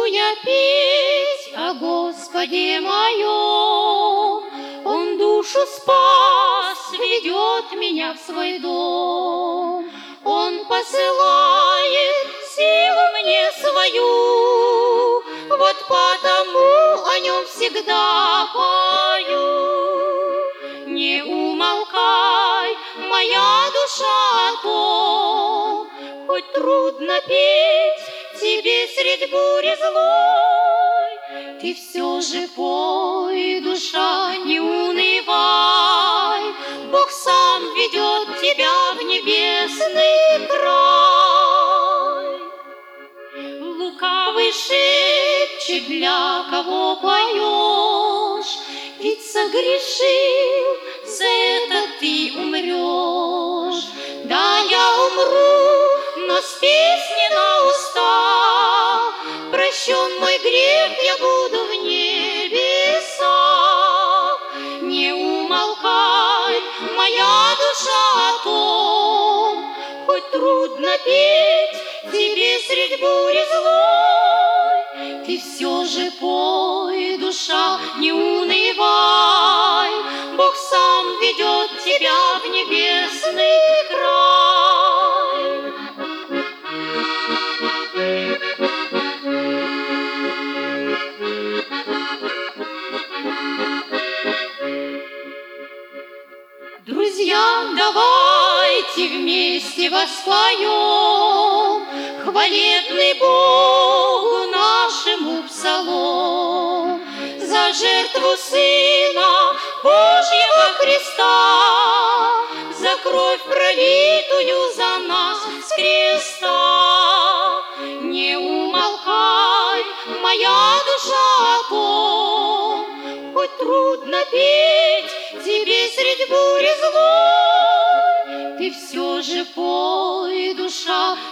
я петь о Господе моем. Он душу спас, ведет меня в свой дом. Он посылает силу мне свою, вот потому о нем всегда пою. Не умолкай, моя душа, о том, хоть трудно петь тебе средь бури злой, ты все же пой, душа, не унывай, Бог сам ведет тебя в небесный край. Лукавый шепчет, для кого поешь, ведь согрешил, за это ты умрешь. Да, я умру, но с песней на устах прощен мой грех, я буду в небесах. Не умолкай, моя душа, о том, хоть трудно петь тебе средь бури злой, ты все же пой, душа, не унывай, Бог сам ведет тебя в небесный край. Друзья, давайте вместе воспоем хвалебный Богу нашему псалом за жертву Сына Божьего Христа, за кровь, пролитую за нас с креста. Не умолкай, моя душа, о том, хоть трудно петь тебе средь бури злой, ты все же пой, душа,